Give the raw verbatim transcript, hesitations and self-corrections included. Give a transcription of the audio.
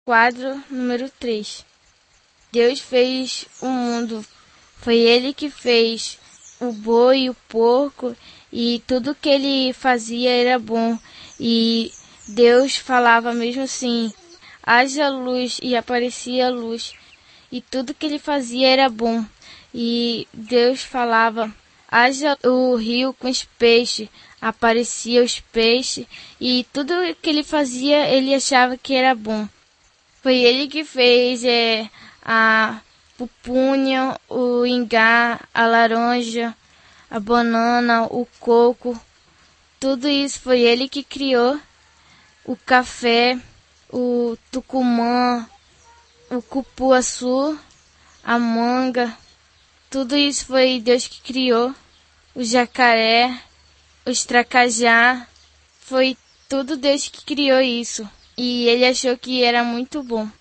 quadro número três. Deus fez o mundo. Foi Ele que fez o boi, o porco, e tudo que Ele fazia era bom. E Deus falava mesmo assim, haja luz, e aparecia luz. E tudo que Ele fazia era bom. E Deus falava, haja o rio com os peixes, aparecia os peixes, e tudo que Ele fazia, Ele achava que era bom. Foi Ele que fez é, a pupunha, o ingá, a laranja, a banana, o coco. Tudo isso foi Ele que criou. O café, o tucumã, o cupuaçu, a manga. Tudo isso foi Deus que criou. O jacaré, os tracajá. Foi tudo Deus que criou isso. E Ele achou que era muito bom.